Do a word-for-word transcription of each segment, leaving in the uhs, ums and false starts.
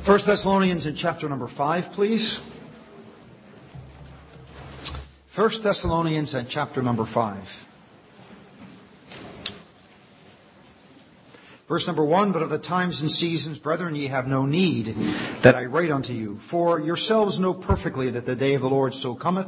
First Thessalonians in chapter number five, please. First Thessalonians and chapter number five. Verse number one, but of the times and seasons, brethren, ye have no need that I write unto you. For yourselves know perfectly that the day of the Lord so cometh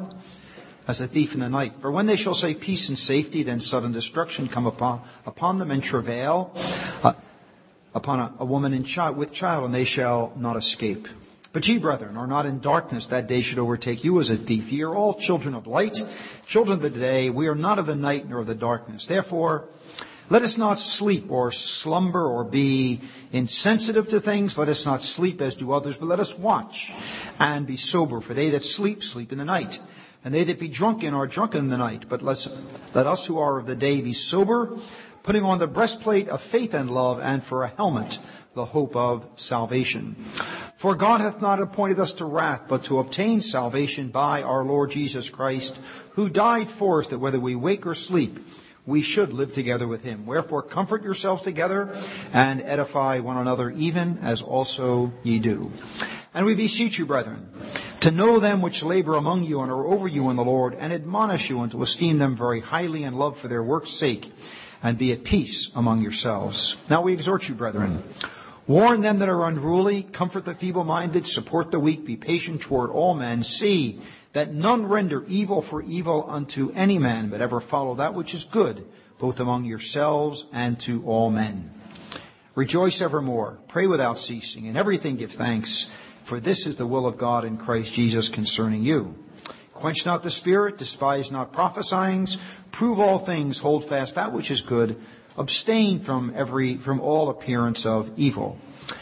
as a thief in the night. For when they shall say peace and safety, then sudden destruction come upon, upon them in travail, uh, upon a, a woman in child, with child, and they shall not escape. But ye, brethren, are not in darkness, that day should overtake you as a thief. Ye are all children of light, children of the day. We are not of the night nor of the darkness. Therefore, let us not sleep or slumber or be insensitive to things. Let us not sleep as do others, but let us watch and be sober. For they that sleep, sleep in the night. And they that be drunken are drunken in the night. But let us who are of the day be sober, putting on the breastplate of faith and love, and for a helmet the hope of salvation. For God hath not appointed us to wrath, but to obtain salvation by our Lord Jesus Christ, who died for us, that whether we wake or sleep, we should live together with him. Wherefore comfort yourselves together and edify one another, even as also ye do. And we beseech you, brethren, to know them which labor among you and are over you in the Lord, and admonish you, and to esteem them very highly in love for their work's sake, and be at peace among yourselves. Now we exhort you, brethren, warn them that are unruly, comfort the feeble-minded, support the weak, be patient toward all men. See that none render evil for evil unto any man, but ever follow that which is good, both among yourselves and to all men. Rejoice evermore, pray without ceasing, in everything give thanks, for this is the will of God in Christ Jesus concerning you. Quench not the spirit, despise not prophesying, prove all things, hold fast that which is good, abstain from every from all appearance of evil.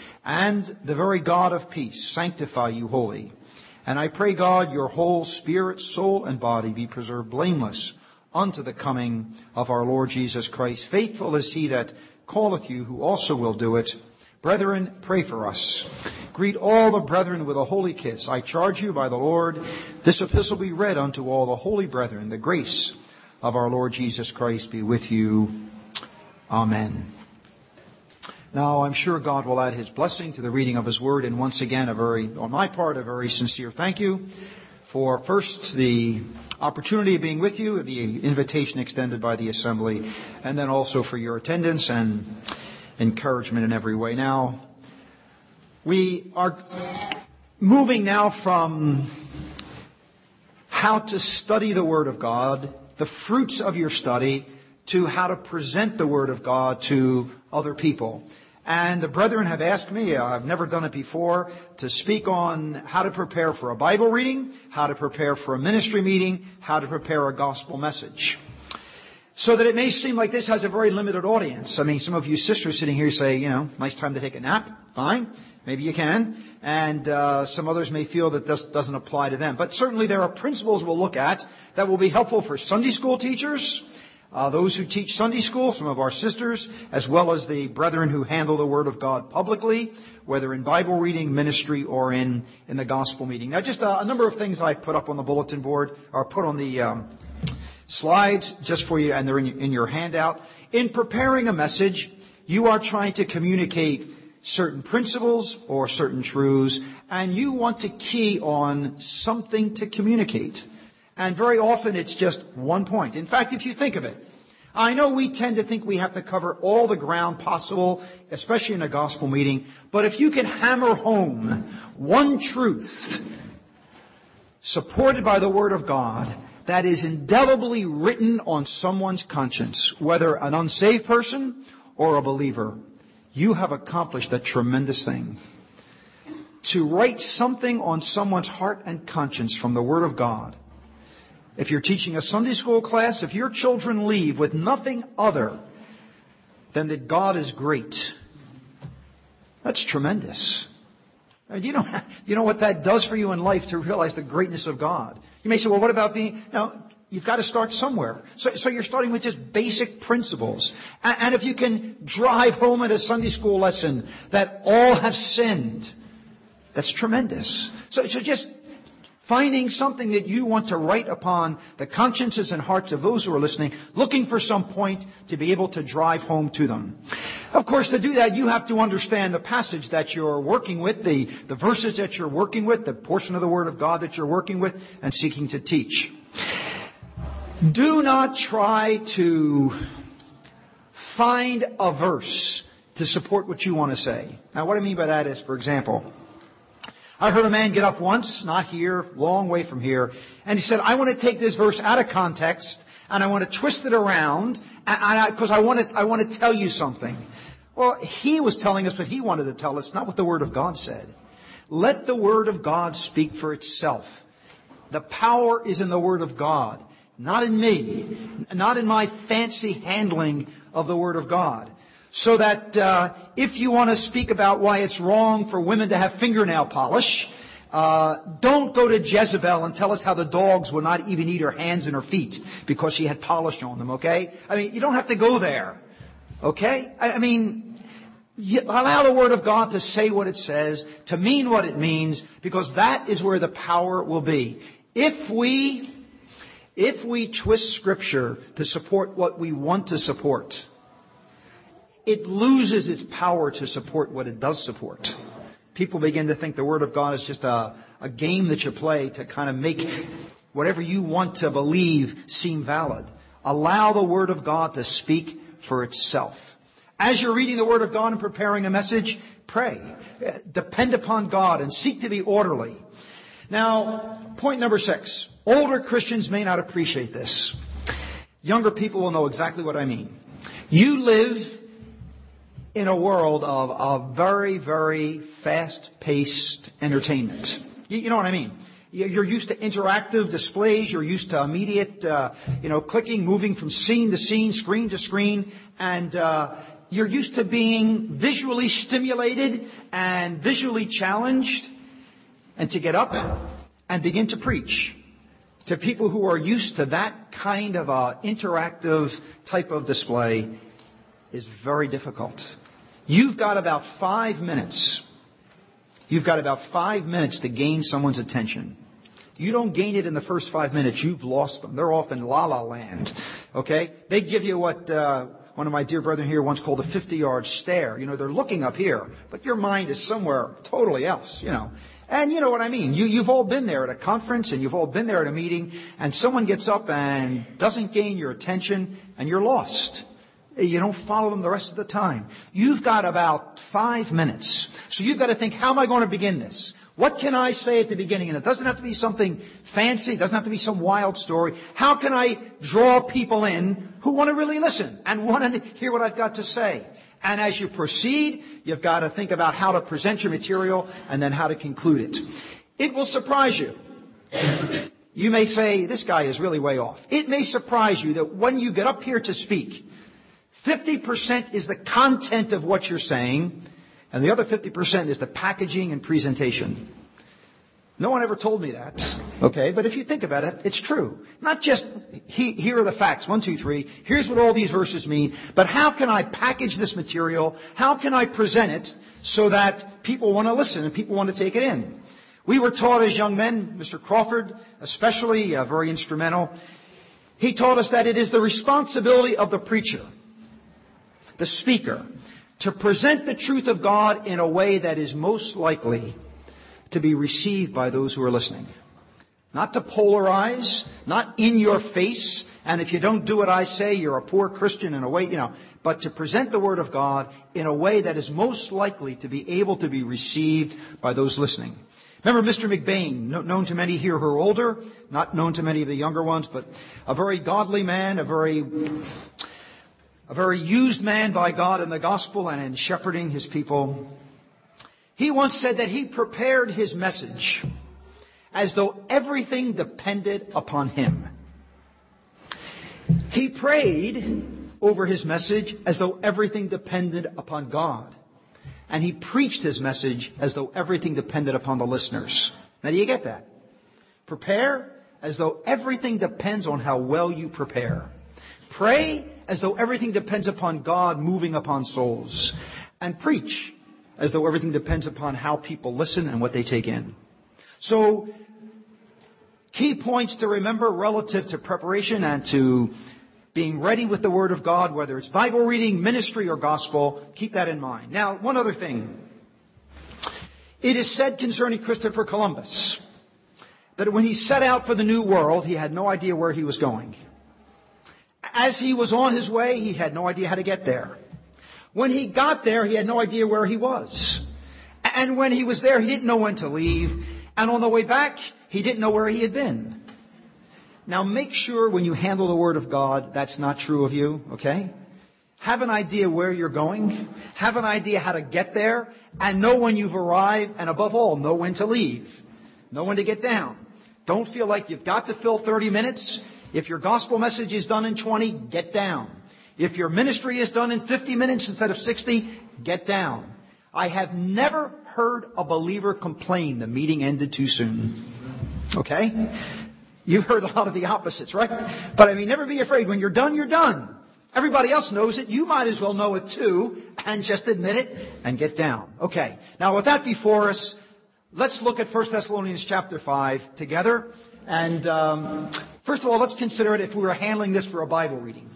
And the very God of peace sanctify you wholly. And I pray God your whole spirit, soul, and body be preserved blameless unto the coming of our Lord Jesus Christ. Faithful is he that calleth you, who also will do it. Brethren, pray for us. Greet all the brethren with a holy kiss. I charge you by the Lord, this epistle be read unto all the holy brethren. The grace of our Lord Jesus Christ be with you. Amen. Now, I'm sure God will add his blessing to the reading of his word. And once again, a very, on my part, a very sincere thank you for first the opportunity of being with you, the invitation extended by the assembly, and then also for your attendance and encouragement in every way. Now, we are moving now from how to study the Word of God, the fruits of your study, to how to present the Word of God to other people. And the brethren have asked me, I've never done it before, to speak on how to prepare for a Bible reading, how to prepare for a ministry meeting, how to prepare a gospel message. So that it may seem like this has a very limited audience. I mean, some of you sisters sitting here say, you know, nice time to take a nap. Fine. Maybe you can. And uh, some others may feel that this doesn't apply to them. But certainly there are principles we'll look at that will be helpful for Sunday school teachers, Uh, those who teach Sunday school, some of our sisters, as well as the brethren who handle the Word of God publicly, whether in Bible reading, ministry, or in, in the gospel meeting. Now, just a, a number of things I put up on the bulletin board, or put on the um, slides just for you, and they're in, in your handout. In preparing a message, you are trying to communicate certain principles or certain truths, and you want to key on something to communicate. And very often it's just one point. In fact, if you think of it, I know we tend to think we have to cover all the ground possible, especially in a gospel meeting. But if you can hammer home one truth supported by the Word of God that is indelibly written on someone's conscience, whether an unsaved person or a believer, you have accomplished a tremendous thing. To write something on someone's heart and conscience from the Word of God. If you're teaching a Sunday school class, if your children leave with nothing other than that God is great, that's tremendous. You know, you know what that does for you in life to realize the greatness of God. You may say, well, what about being... Now, you've got to start somewhere. So, so you're starting with just basic principles. And, and if you can drive home at a Sunday school lesson that all have sinned, that's tremendous. So, so just... Finding something that you want to write upon the consciences and hearts of those who are listening, looking for some point to be able to drive home to them. Of course, to do that, you have to understand the passage that you're working with, the, the verses that you're working with, the portion of the Word of God that you're working with and seeking to teach. Do not try to find a verse to support what you want to say. Now, what I mean by that is, for example, I heard a man get up once, not here, long way from here, and he said, I want to take this verse out of context, and I want to twist it around, because I, I, I want to I want to tell you something. Well, he was telling us what he wanted to tell us, not what the Word of God said. Let the Word of God speak for itself. The power is in the Word of God, not in me, not in my fancy handling of the Word of God. So that uh, if you want to speak about why it's wrong for women to have fingernail polish, uh, don't go to Jezebel and tell us how the dogs would not even eat her hands and her feet because she had polish on them, okay? I mean, you don't have to go there, okay? I, I mean, you allow the Word of God to say what it says, to mean what it means, because that is where the power will be. If we, if we twist Scripture to support what we want to support, it loses its power to support what it does support. People begin to think the Word of God is just a, a game that you play to kind of make whatever you want to believe seem valid. Allow the Word of God to speak for itself. As you're reading the Word of God and preparing a message, pray. Depend upon God and seek to be orderly. Now, point number six. Older Christians may not appreciate this. Younger people will know exactly what I mean. You live in a world of, of very, very fast-paced entertainment. You, you know what I mean? You're used to interactive displays. You're used to immediate, uh, you know, clicking, moving from scene to scene, screen to screen. And uh, you're used to being visually stimulated and visually challenged. And to get up and begin to preach to people who are used to that kind of uh, interactive type of display is very difficult. You've got about five minutes. You've got about five minutes to gain someone's attention. You don't gain it in the first five minutes, you've lost them. They're off in la-la land. Okay? They give you what uh, one of my dear brethren here once called a fifty-yard stare. You know, they're looking up here, but your mind is somewhere totally else, you know. And you know what I mean. You, you've all been there at a conference and you've all been there at a meeting, and someone gets up and doesn't gain your attention, and you're lost. You don't follow them the rest of the time. You've got about five minutes. So you've got to think, how am I going to begin this? What can I say at the beginning? And it doesn't have to be something fancy. It doesn't have to be some wild story. How can I draw people in who want to really listen and want to hear what I've got to say? And as you proceed, you've got to think about how to present your material and then how to conclude it. It will surprise you. You may say, this guy is really way off. It may surprise you that when you get up here to speak, fifty percent is the content of what you're saying, and the other fifty percent is the packaging and presentation. No one ever told me that, okay? But if you think about it, it's true. Not just, he, here are the facts, one, two, three, here's what all these verses mean, but how can I package this material? How can I present it so that people want to listen and people want to take it in? We were taught as young men, Mister Crawford especially, uh, very instrumental, he taught us that it is the responsibility of the preacher, the speaker, to present the truth of God in a way that is most likely to be received by those who are listening. Not to polarize, not in your face, and if you don't do what I say, you're a poor Christian in a way, you know, but to present the Word of God in a way that is most likely to be able to be received by those listening. Remember Mister McBain, known to many here who are older, not known to many of the younger ones, but a very godly man, a very... a very used man by God in the gospel and in shepherding his people. He once said that he prepared his message as though everything depended upon him. He prayed over his message as though everything depended upon God. And he preached his message as though everything depended upon the listeners. Now, do you get that? Prepare as though everything depends on how well you prepare. Pray as though everything depends upon God moving upon souls. And preach as though everything depends upon how people listen and what they take in. So, Key points to remember relative to preparation and to being ready with the Word of God, whether it's Bible reading, ministry, or gospel. Keep that in mind. Now, one other thing. It is said concerning Christopher Columbus that when he set out for the New World, he had no idea where he was going. As he was on his way, he had no idea how to get there. When he got there, he had no idea where he was. And when he was there, he didn't know when to leave. And on the way back, he didn't know where he had been. Now make sure when you handle the Word of God, that's not true of you, okay? Have an idea where you're going. Have an idea how to get there. And know when you've arrived. And above all, know when to leave. Know when to get down. Don't feel like you've got to fill thirty minutes. If your gospel message is done in twenty, get down. If your ministry is done in fifty minutes instead of sixty, get down. I have never heard a believer complain the meeting ended too soon. Okay? You've heard a lot of the opposites, right? But I mean, never be afraid. When you're done, you're done. Everybody else knows it. You might as well know it too. And just admit it and get down. Okay. Now with that before us, let's look at First Thessalonians chapter five together. And um, first of all, let's consider it if we were handling this for a Bible reading.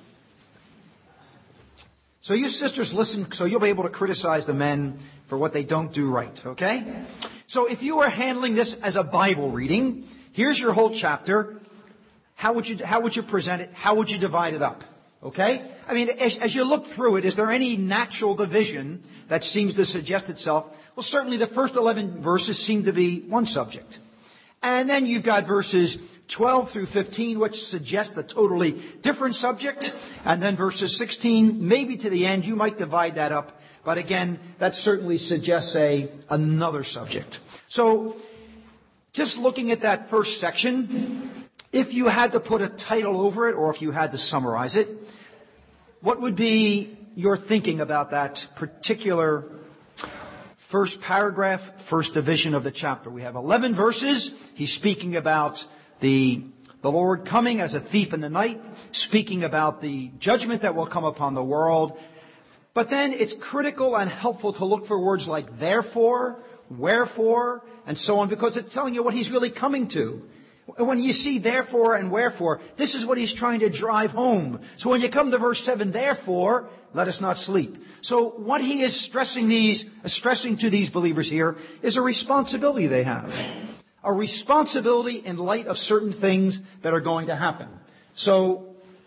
So you sisters listen, so you'll be able to criticize the men for what they don't do right, okay? So if you were handling this as a Bible reading, here's your whole chapter. How would you, how would you present it? How would you divide it up? Okay? I mean, as, as you look through it, is there any natural division that seems to suggest itself? Well, certainly the first eleven verses seem to be one subject. And then you've got verses twelve through fifteen, which suggest a totally different subject. And then verses sixteen, maybe to the end, you might divide that up. But again, that certainly suggests a another subject. So, just looking at that first section, if you had to put a title over it, or if you had to summarize it, what would be your thinking about that particular first paragraph, first division of the chapter? We have eleven verses. He's speaking about the, the Lord coming as a thief in the night, speaking about the judgment that will come upon the world. But then it's critical and helpful to look for words like therefore, wherefore, and so on, because it's telling you what he's really coming to. When you see therefore and wherefore, this is what he's trying to drive home. So when you come to verse seven, therefore, let us not sleep. So what he is stressing these, stressing to these believers here is a responsibility they have. A responsibility in light of certain things that are going to happen. So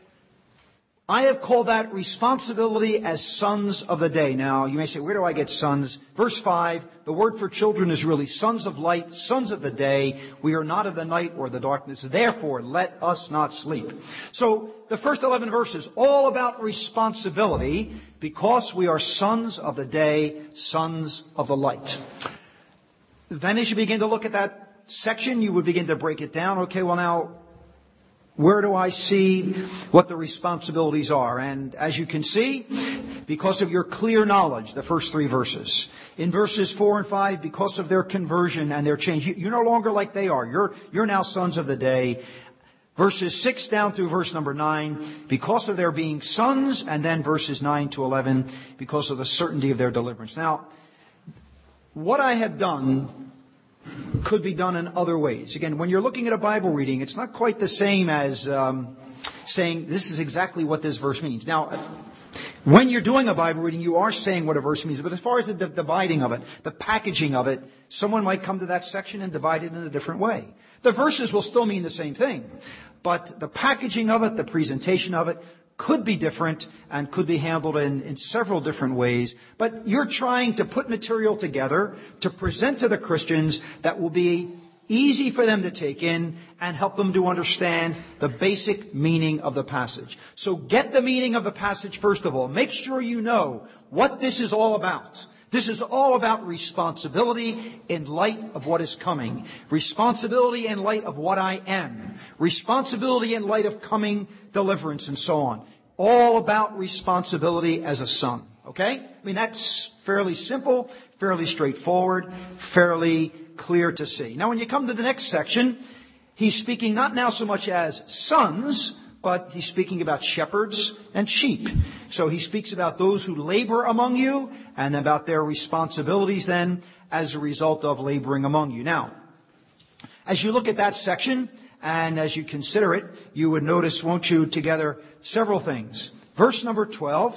I have called that responsibility as sons of the day. Now, you may say, where do I get sons? Verse five, the word for children is really sons of light, sons of the day. We are not of the night or the darkness. Therefore, let us not sleep. So, the first eleven verses, all about responsibility because we are sons of the day, sons of the light. Then as you begin to look at that section, you would begin to break it down. Okay, well now, where do I see what the responsibilities are? And as you can see, because of your clear knowledge, the first three verses. In verses four and five, because of their conversion and their change, you're no longer like they are. You're, you're now sons of the day. Verses six down through verse number nine, because of their being sons, and then verses nine to eleven, because of the certainty of their deliverance. Now, what I have done could be done in other ways. Again, when you're looking at a Bible reading, it's not quite the same as um, saying this is exactly what this verse means. Now, when you're doing a Bible reading, you are saying what a verse means. But as far as the dividing of it, the packaging of it, someone might come to that section and divide it in a different way. The verses will still mean the same thing. But the packaging of it, the presentation of it, could be different and could be handled in, in several different ways. But you're trying to put material together to present to the Christians that will be easy for them to take in and help them to understand the basic meaning of the passage. So get the meaning of the passage first of all. Make sure you know what this is all about. This is all about responsibility in light of what is coming. Responsibility in light of what I am. Responsibility in light of coming deliverance and so on. All about responsibility as a son. Okay? I mean, that's fairly simple, fairly straightforward, fairly clear to see. Now, when you come to the next section, he's speaking not now so much as sons, but he's speaking about shepherds and sheep. So he speaks about those who labor among you and about their responsibilities then as a result of laboring among you. Now, as you look at that section, And as you consider it, you would notice, won't you, together several things. Verse number twelve.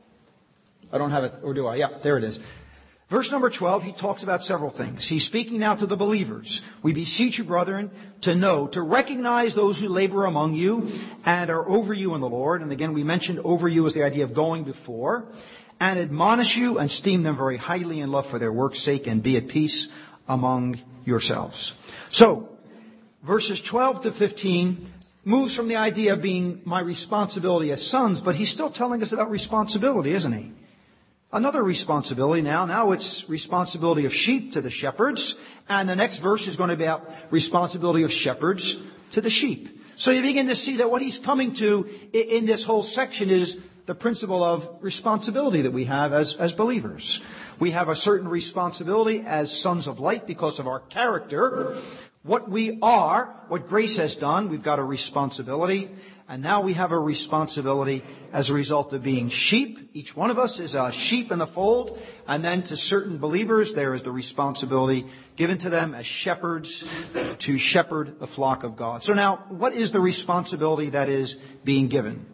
I don't have it, or do I? Yeah, there it is. Verse number twelve, he talks about several things. He's speaking now to the believers. We beseech you, brethren, to know, to recognize those who labor among you and are over you in the Lord. And again, we mentioned over you as the idea of going before. And admonish you and esteem them very highly in love for their work's sake, and be at peace among yourselves. So, verses twelve to fifteen moves from the idea of being my responsibility as sons, but he's still telling us about responsibility, isn't he? Another responsibility now. Now it's responsibility of sheep to the shepherds. And the next verse is going to be about responsibility of shepherds to the sheep. So you begin to see that what he's coming to in this whole section is the principle of responsibility that we have as, as believers. We have a certain responsibility as sons of light because of our character. What we are, what grace has done, we've got a responsibility. And now we have a responsibility as a result of being sheep. Each one of us is a sheep in the fold. And then to certain believers, there is the responsibility given to them as shepherds to shepherd the flock of God. So now, what is the responsibility that is being given?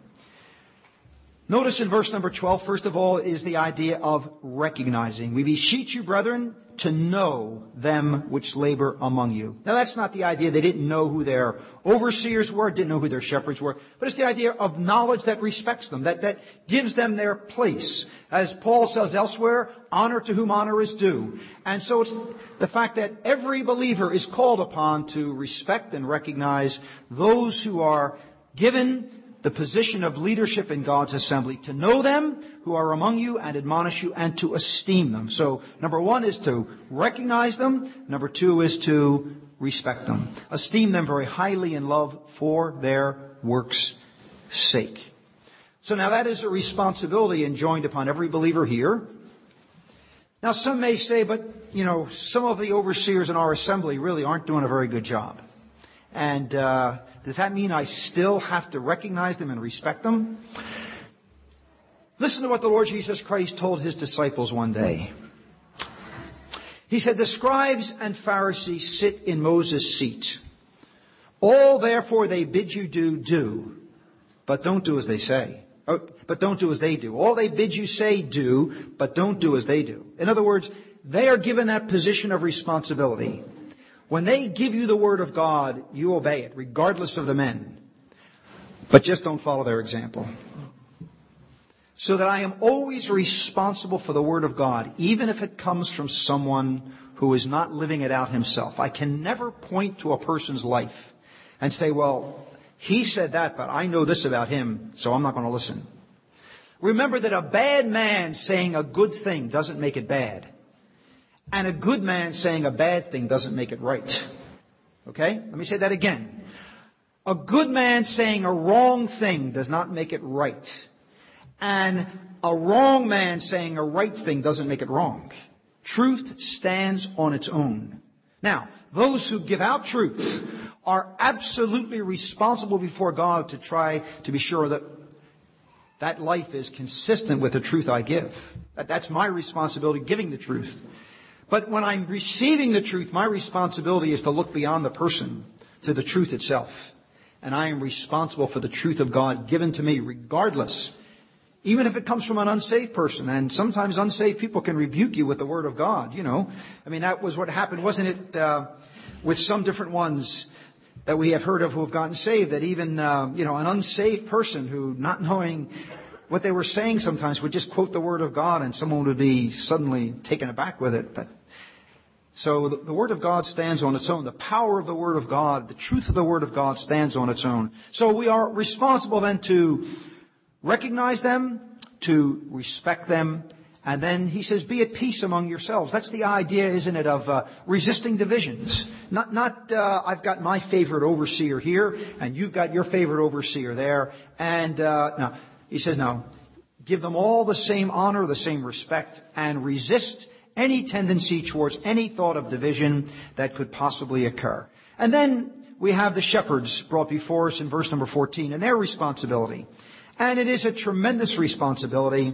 Notice in verse number twelve, first of all, is the idea of recognizing. We beseech you, brethren, to know them which labor among you. Now, that's not the idea they didn't know who their overseers were, didn't know who their shepherds were, but it's the idea of knowledge that respects them, that, that gives them their place. As Paul says elsewhere, honor to whom honor is due. And so it's the fact that every believer is called upon to respect and recognize those who are given the position of leadership in God's assembly, to know them who are among you and admonish you, and to esteem them. So, number one is to recognize them. Number two is to respect them. Esteem them very highly in love for their work's sake. So now that is a responsibility enjoined upon every believer here. Now some may say, but, you know, some of the overseers in our assembly really aren't doing a very good job. And uh, does that mean I still have to recognize them and respect them? Listen to what the Lord Jesus Christ told his disciples one day. He said, the scribes and Pharisees sit in Moses' seat. All therefore they bid you do, do. But don't do as they say. Oh, but don't do as they do. All they bid you say, do. But don't do as they do. In other words, they are given that position of responsibility. When they give you the Word of God, you obey it, regardless of the men. But just don't follow their example. So that I am always responsible for the Word of God, even if it comes from someone who is not living it out himself. I can never point to a person's life and say, well, he said that, but I know this about him, so I'm not going to listen. Remember that a bad man saying a good thing doesn't make it bad. And a good man saying a bad thing doesn't make it right. Okay? Let me say that again. A good man saying a wrong thing does not make it right. And a wrong man saying a right thing doesn't make it wrong. Truth stands on its own. Now, those who give out truth are absolutely responsible before God to try to be sure that that life is consistent with the truth I give. That's my responsibility, giving the truth. But when I'm receiving the truth, my responsibility is to look beyond the person to the truth itself. And I am responsible for the truth of God given to me regardless. Even if it comes from an unsaved person. And sometimes unsaved people can rebuke you with the Word of God, you know. I mean, that was what happened, wasn't it, uh, with some different ones that we have heard of who have gotten saved. That even, uh, you know, an unsaved person who, not knowing what they were saying sometimes, would just quote the Word of God and someone would be suddenly taken aback with it. But So the, the Word of God stands on its own. The power of the Word of God, the truth of the Word of God stands on its own. So we are responsible then to recognize them, to respect them, and then he says, be at peace among yourselves. That's the idea, isn't it, of uh, resisting divisions. Not, not uh, I've got my favorite overseer here, and you've got your favorite overseer there. And uh, no, he says, no, give them all the same honor, the same respect, and resist any tendency towards any thought of division that could possibly occur. And then we have the shepherds brought before us in verse number fourteen and their responsibility. And it is a tremendous responsibility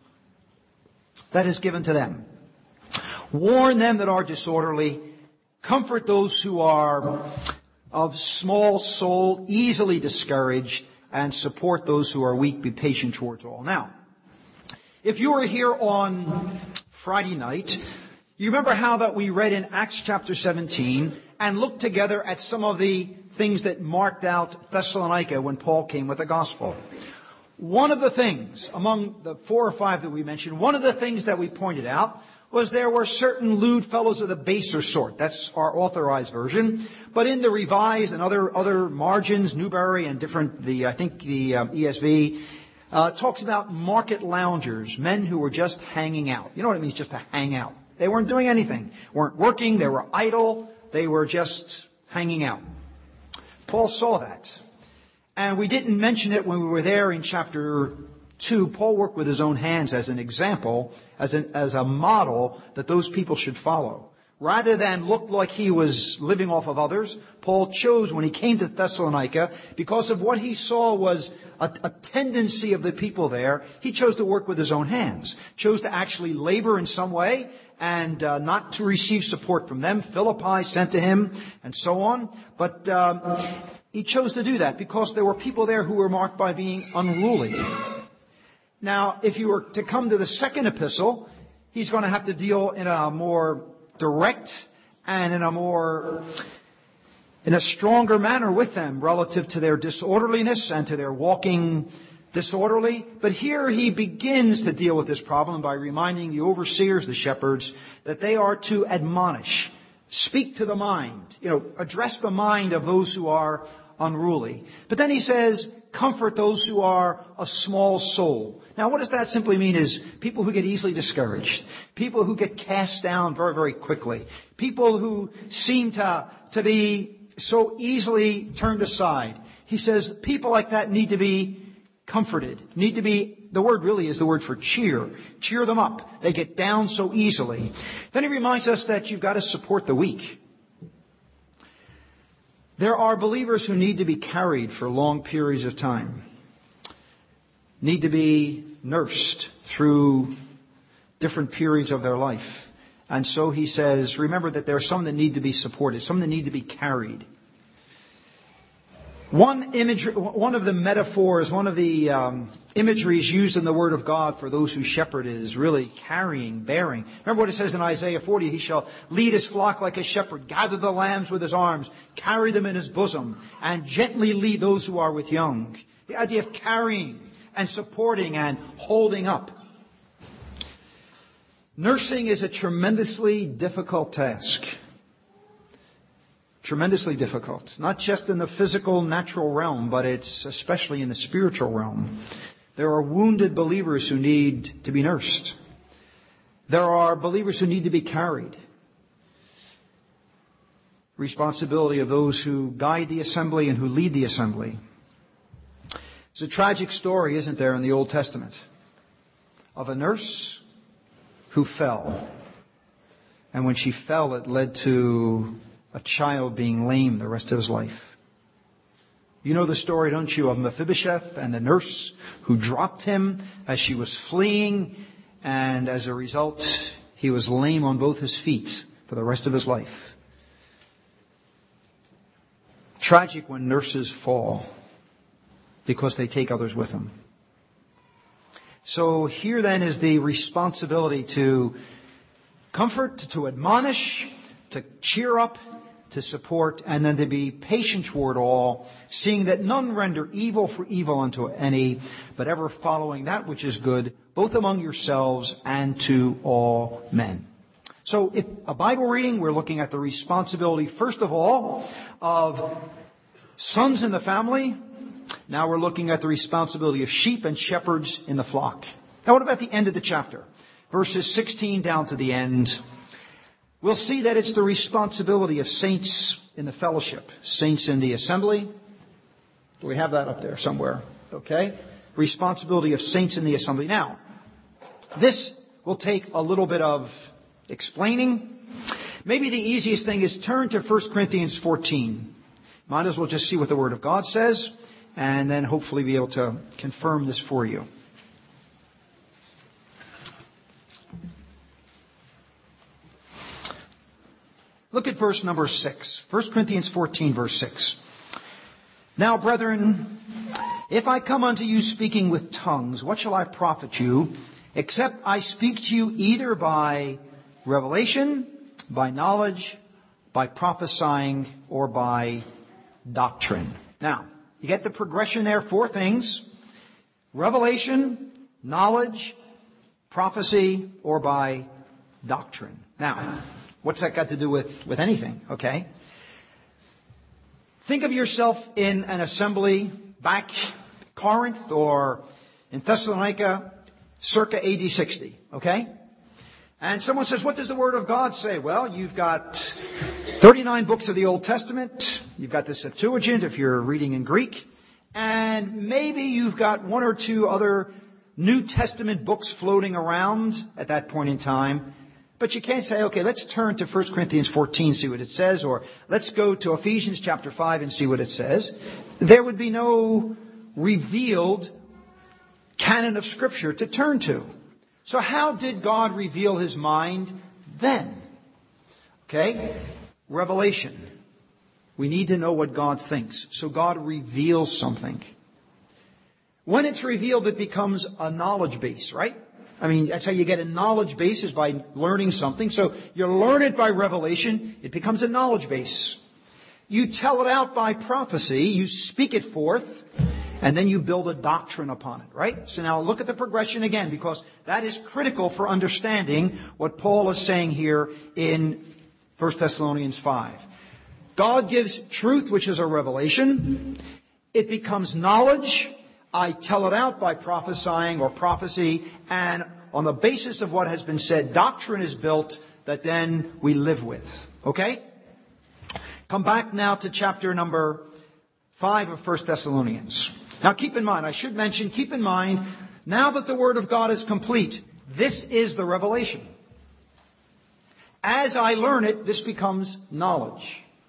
that is given to them. Warn them that are disorderly. Comfort those who are of small soul, easily discouraged, and support those who are weak, be patient towards all. Now, if you were here on Friday night, you remember how that we read in Acts chapter seventeen and looked together at some of the things that marked out Thessalonica when Paul came with the gospel. One of the things, among the four or five that we mentioned, one of the things that we pointed out was there were certain lewd fellows of the baser sort. That's our authorized version. But in the revised and other other margins, Newberry and different, the I think the um, E S V, uh, talks about market loungers, men who were just hanging out. You know what it means, just to hang out. They weren't doing anything, weren't working, they were idle, they were just hanging out. Paul saw that. And we didn't mention it when we were there in chapter two. Paul worked with his own hands as an example, as, an, as a model that those people should follow. Rather than look like he was living off of others, Paul chose when he came to Thessalonica, because of what he saw was a, a tendency of the people there, he chose to work with his own hands. Chose to actually labor in some way and uh, not to receive support from them. Philippi sent to him and so on. But um, he chose to do that because there were people there who were marked by being unruly. Now, if you were to come to the second epistle, he's going to have to deal in a more direct and in a more, in a stronger manner with them relative to their disorderliness and to their walking disorderly. But here he begins to deal with this problem by reminding the overseers, the shepherds, that they are to admonish, speak to the mind, you know, address the mind of those who are unruly. But then he says, comfort those who are a small soul. Now, what does that simply mean is people who get easily discouraged, people who get cast down very, very quickly, people who seem to, to be so easily turned aside. He says people like that need to be comforted, need to be, the word really is the word for cheer. Cheer them up. They get down so easily. Then he reminds us that you've got to support the weak. There are believers who need to be carried for long periods of time, need to be nursed through different periods of their life. And so he says, remember that there are some that need to be supported, some that need to be carried. One image, one of the metaphors, one of the um, imageries used in the Word of God for those who shepherd is really carrying, bearing. Remember what it says in Isaiah forty, he shall lead his flock like a shepherd, gather the lambs with his arms, carry them in his bosom, and gently lead those who are with young. The idea of carrying and supporting and holding up. Nursing is a tremendously difficult task. Tremendously difficult. Not just in the physical, natural realm, but it's especially in the spiritual realm. There are wounded believers who need to be nursed. There are believers who need to be carried. Responsibility of those who guide the assembly and who lead the assembly. It's a tragic story, isn't there, in the Old Testament, of a nurse who fell. And when she fell, it led to a child being lame the rest of his life. You know the story, don't you, of Mephibosheth and the nurse who dropped him as she was fleeing, and as a result, he was lame on both his feet for the rest of his life. Tragic when nurses fall because they take others with them. So here then is the responsibility to comfort, to admonish, to cheer up, to support, and then to be patient toward all, seeing that none render evil for evil unto any, but ever following that which is good, both among yourselves and to all men. So if a Bible reading, we're looking at the responsibility, first of all, of sons in the family. Now we're looking at the responsibility of sheep and shepherds in the flock. Now what about the end of the chapter? Verses sixteen down to the end. We'll see that it's the responsibility of saints in the fellowship, saints in the assembly. Do we have that up there somewhere? Okay. Responsibility of saints in the assembly. Now, this will take a little bit of explaining. Maybe the easiest thing is turn to First Corinthians fourteen. Might as well just see what the Word of God says, and then hopefully be able to confirm this for you. Look at verse number six. First Corinthians fourteen, verse six. Now, brethren, if I come unto you speaking with tongues, what shall I profit you, except I speak to you either by revelation, by knowledge, by prophesying, or by doctrine? Now, you get the progression there, four things: revelation, knowledge, prophecy, or by doctrine. Now, what's that got to do with, with anything? Okay. Think of yourself in an assembly back Corinth or in Thessalonica circa A D sixty. Okay? And someone says, what does the Word of God say? Well, you've got thirty-nine books of the Old Testament. You've got the Septuagint if you're reading in Greek. And maybe you've got one or two other New Testament books floating around at that point in time. But you can't say, okay, let's turn to First Corinthians fourteen, see what it says, or let's go to Ephesians chapter five and see what it says. There would be no revealed canon of Scripture to turn to. So how did God reveal His mind then? Okay, revelation. We need to know what God thinks. So God reveals something. When it's revealed, it becomes a knowledge base, right? I mean, that's how you get a knowledge base, is by learning something. So you learn it by revelation. It becomes a knowledge base. You tell it out by prophecy. You speak it forth. And then you build a doctrine upon it, right? So now look at the progression again, because that is critical for understanding what Paul is saying here in First Thessalonians five. God gives truth, which is a revelation. It becomes knowledge. I tell it out by prophesying or prophecy, and on the basis of what has been said, doctrine is built that then we live with. Okay? Come back now to chapter number five of First Thessalonians. Now keep in mind, I should mention, keep in mind, now that the Word of God is complete, this is the revelation. As I learn it, this becomes knowledge.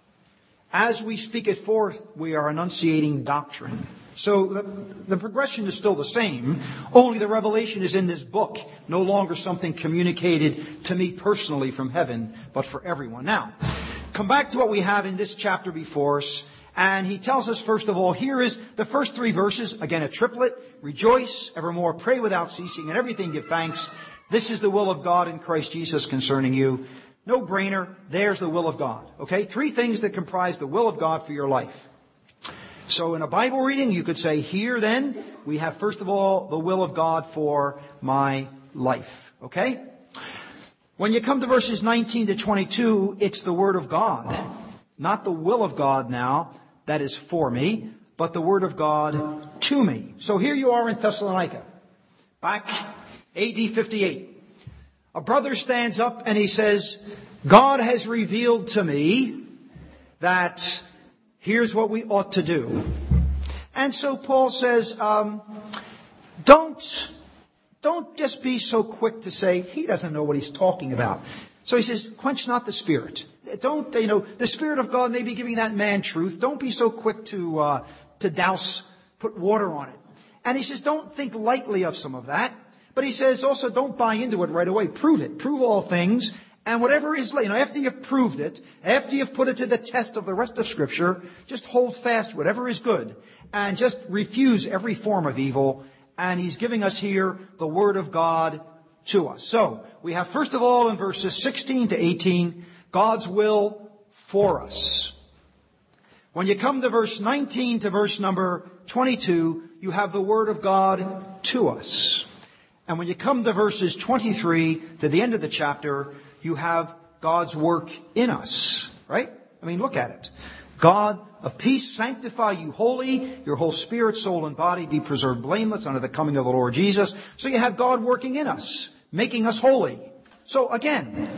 As we speak it forth, we are enunciating doctrine. So the, the progression is still the same, only the revelation is in this book, no longer something communicated to me personally from heaven, but for everyone. Now, come back to what we have in this chapter before us, and he tells us, first of all, here is the first three verses, again a triplet: rejoice, evermore pray without ceasing, and everything give thanks. This is the will of God in Christ Jesus concerning you. No brainer, there's the will of God. Okay, three things that comprise the will of God for your life. So in a Bible reading, you could say, here then, we have first of all the will of God for my life. Okay? When you come to verses nineteen to twenty-two, it's the Word of God. Not the will of God now, that is for me, but the Word of God to me. So here you are in Thessalonica, back A D fifty-eight. A brother stands up and he says, God has revealed to me that here's what we ought to do. And so Paul says, um, don't, don't just be so quick to say, he doesn't know what he's talking about. So he says, quench not the Spirit. Don't, you know, the Spirit of God may be giving that man truth. Don't be so quick to, uh, to douse, put water on it. And he says, don't think lightly of some of that. But he says also, don't buy into it right away. Prove it. Prove all things. And whatever is, you know, after you've proved it, after you've put it to the test of the rest of Scripture, just hold fast whatever is good. And just refuse every form of evil. And he's giving us here the Word of God to us. So, we have first of all in verses sixteen to eighteen, God's will for us. When you come to verse nineteen to verse number twenty-two, you have the Word of God to us. And when you come to verses twenty-three to the end of the chapter, you have God's work in us. Right? I mean, look at it. God of peace, sanctify you wholly, your whole spirit, soul, and body be preserved blameless unto the coming of the Lord Jesus. So you have God working in us, making us holy. So again,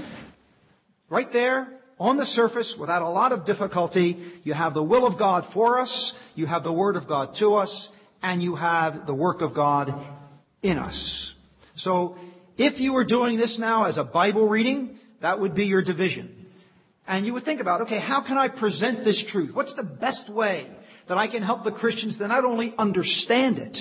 right there on the surface, without a lot of difficulty, you have the will of God for us, you have the Word of God to us, and you have the work of God in us. So if you were doing this now as a Bible reading, that would be your division. And you would think about, okay, how can I present this truth? What's the best way that I can help the Christians to not only understand it,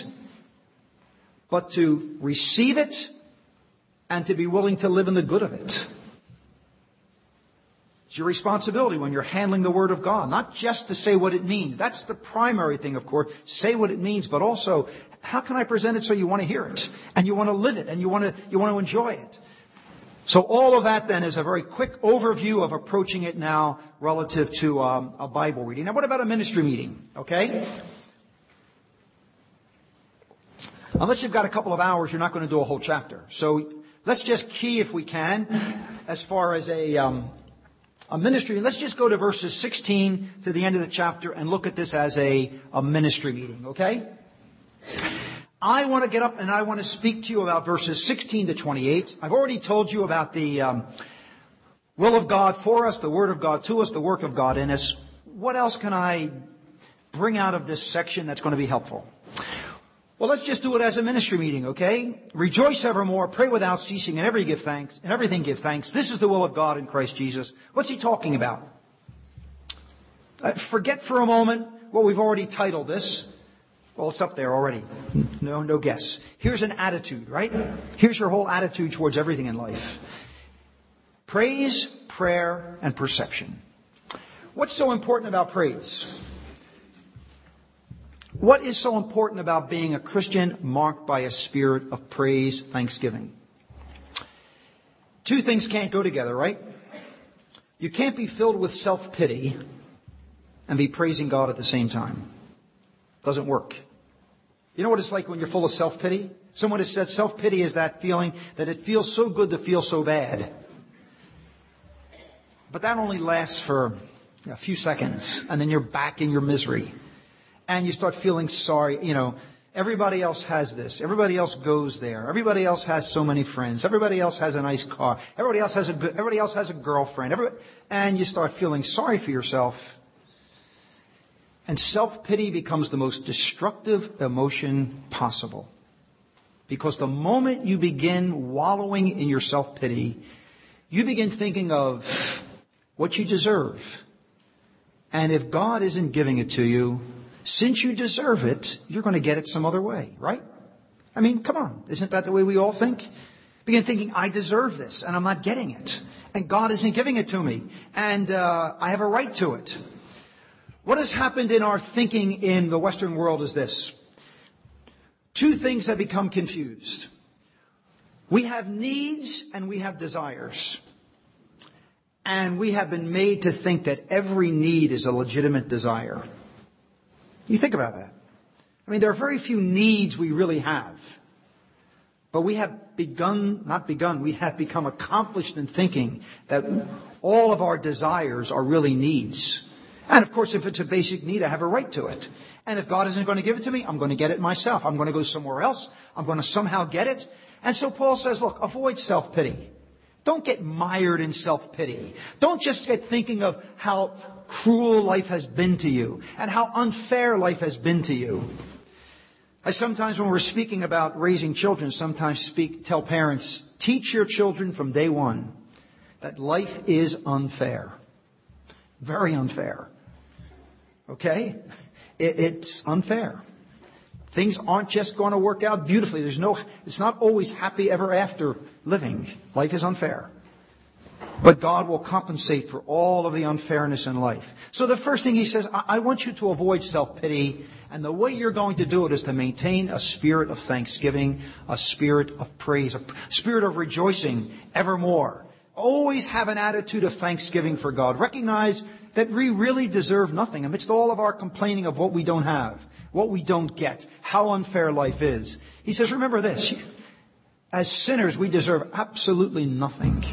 but to receive it and to be willing to live in the good of it? It's your responsibility when you're handling the Word of God, not just to say what it means. That's the primary thing, of course. Say what it means, but also, how can I present it so you want to hear it? And you want to live it, and you want to, you want to enjoy it. So all of that then is a very quick overview of approaching it now relative to um, a Bible reading. Now what about a ministry meeting? Okay? Unless you've got a couple of hours, you're not going to do a whole chapter. So let's just key, if we can, as far as a, um, a ministry. Let's just go to verses sixteen to the end of the chapter and look at this as a, a ministry meeting. Okay? I want to get up and I want to speak to you about verses sixteen to twenty-eight. I've already told you about the um, will of God for us, the Word of God to us, the work of God in us. What else can I bring out of this section that's going to be helpful? Well, let's just do it as a ministry meeting, okay? Rejoice evermore, pray without ceasing, and every give thanks, and everything give thanks. This is the will of God in Christ Jesus. What's he talking about? Uh, forget for a moment what we've already titled this. Well, it's up there already. No, no guess. Here's an attitude, right? Here's your whole attitude towards everything in life. Praise, prayer, and perception. What's so important about praise? What is so important about being a Christian marked by a spirit of praise, thanksgiving? Two things can't go together, right? You can't be filled with self-pity and be praising God at the same time. Doesn't work. You know what it's like when you're full of self-pity? Someone has said self-pity is that feeling that it feels so good to feel so bad. But that only lasts for a few seconds, and then you're back in your misery. And you start feeling sorry. You know, everybody else has this. Everybody else goes there. Everybody else has so many friends. Everybody else has a nice car. Everybody else has a good, everybody else has a girlfriend. Everybody, and you start feeling sorry for yourself. And self-pity becomes the most destructive emotion possible. Because the moment you begin wallowing in your self-pity, you begin thinking of what you deserve. And if God isn't giving it to you, since you deserve it, you're going to get it some other way, right? I mean, come on. Isn't that the way we all think? Begin thinking, I deserve this, and I'm not getting it. And God isn't giving it to me. And uh, I have a right to it. What has happened in our thinking in the Western world is this. Two things have become confused. We have needs and we have desires. And we have been made to think that every need is a legitimate desire. You think about that. I mean, there are very few needs we really have. But we have begun, not begun, we have become accomplished in thinking that all of our desires are really needs. And of course, if it's a basic need, I have a right to it. And if God isn't going to give it to me, I'm going to get it myself. I'm going to go somewhere else. I'm going to somehow get it. And so Paul says, look, avoid self-pity. Don't get mired in self-pity. Don't just get thinking of how cruel life has been to you and how unfair life has been to you. I sometimes, when we're speaking about raising children, sometimes speak, tell parents, teach your children from day one that life is unfair. Very unfair. Okay? It, it's unfair. Things aren't just going to work out beautifully. There's no, it's not always happy ever after living. Life is unfair. But God will compensate for all of the unfairness in life. So the first thing he says, I, I want you to avoid self-pity. And the way you're going to do it is to maintain a spirit of thanksgiving, a spirit of praise, a spirit of rejoicing evermore. Always have an attitude of thanksgiving for God. Recognize that we really deserve nothing amidst all of our complaining of what we don't have, what we don't get, how unfair life is. He says, remember this, as sinners we deserve absolutely nothing.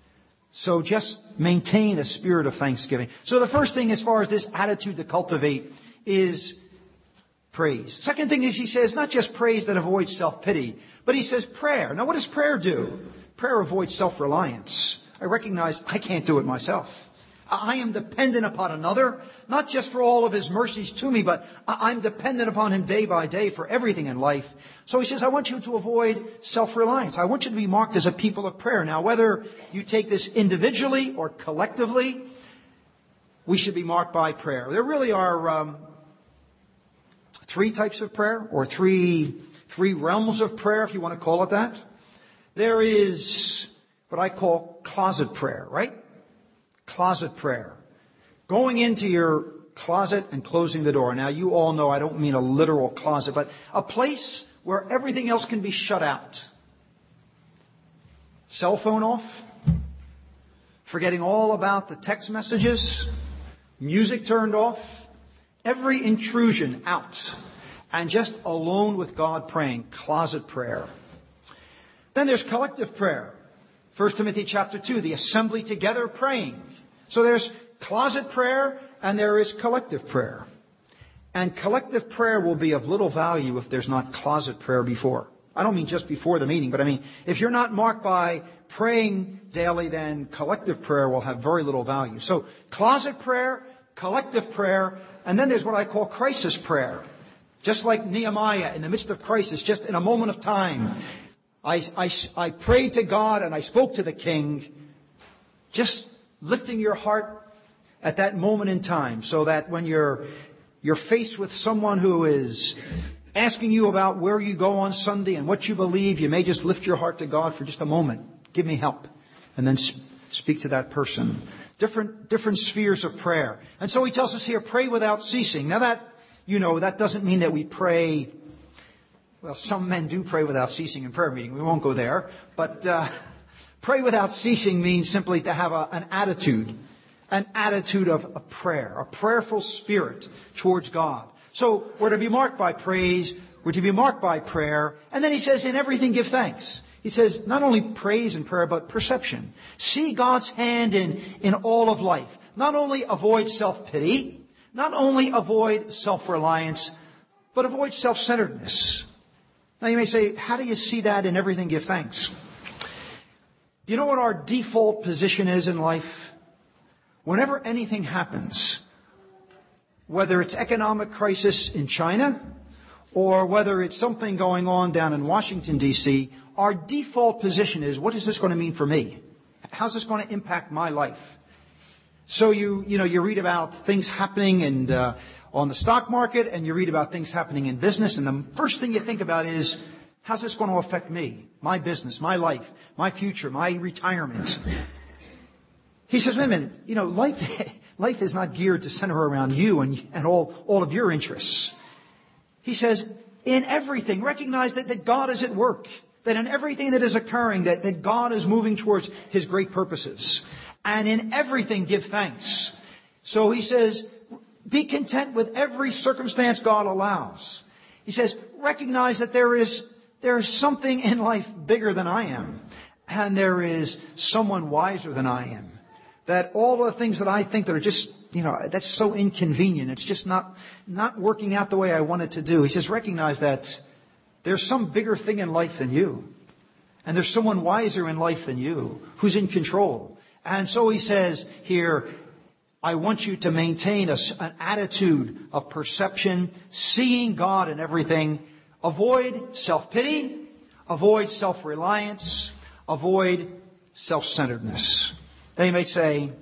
So just maintain a spirit of thanksgiving. So the first thing as far as this attitude to cultivate is praise. Second thing is he says not just praise that avoids self-pity, but he says prayer. Now what does prayer do? Prayer avoids self-reliance. I recognize I can't do it myself. I am dependent upon another, not just for all of his mercies to me, but I'm dependent upon him day by day for everything in life. So he says, I want you to avoid self-reliance. I want you to be marked as a people of prayer. Now, whether you take this individually or collectively, we should be marked by prayer. There really are um, three types of prayer, or three, three realms of prayer, if you want to call it that. There is what I call closet prayer, right? closet prayer. Going into your closet and closing the door. Now, you all know I don't mean a literal closet, but a place where everything else can be shut out. Cell phone off. Forgetting all about the text messages. Music turned off. Every intrusion out. And just alone with God praying. Closet prayer. Then there's collective prayer. First Timothy chapter two, the assembly together praying. So there's closet prayer and there is collective prayer. And collective prayer will be of little value if there's not closet prayer before. I don't mean just before the meeting, but I mean if you're not marked by praying daily, then collective prayer will have very little value. So closet prayer, collective prayer, and then there's what I call crisis prayer. Just like Nehemiah in the midst of crisis, just in a moment of time. I, I, I prayed to God and I spoke to the king, just lifting your heart at that moment in time so that when you're, you're faced with someone who is asking you about where you go on Sunday and what you believe, you may just lift your heart to God for just a moment. Give me help. And then speak to that person. Different, different spheres of prayer. And so he tells us here, pray without ceasing. Now that, you know, that doesn't mean that we pray. Well, some men do pray without ceasing in prayer meeting. We won't go there. But uh, pray without ceasing means simply to have a, an attitude. An attitude of a prayer. A prayerful spirit towards God. So we're to be marked by praise. We're to be marked by prayer. And then he says, in everything give thanks. He says, not only praise and prayer, but perception. See God's hand in, in all of life. Not only avoid self-pity. Not only avoid self-reliance. But avoid self-centeredness. Now you may say, how do you see that in everything give thanks? Do you know what our default position is in life? Whenever anything happens, whether it's economic crisis in China, or whether it's something going on down in Washington, D C, our default position is, what is this going to mean for me? How's this going to impact my life? So you, you know, you read about things happening and, uh, on the stock market, and you read about things happening in business, and the first thing you think about is, how's this going to affect me, my business, my life, my future, my retirement? He says, wait a minute, you know, life, life is not geared to center around you and, and all, all of your interests. He says, in everything, recognize that, that God is at work, that in everything that is occurring, that, that God is moving towards His great purposes. And in everything, give thanks. So he says, be content with every circumstance God allows. He says, recognize that there is, there is something in life bigger than I am. And there is someone wiser than I am. That all of the things that I think that are just, you know, that's so inconvenient. It's just not, not working out the way I want it to do. He says, recognize that there's some bigger thing in life than you. And there's someone wiser in life than you who's in control. And so he says here, I want you to maintain a, an attitude of perception, seeing God in everything. Avoid self-pity, avoid self-reliance, avoid self-centeredness. They may say,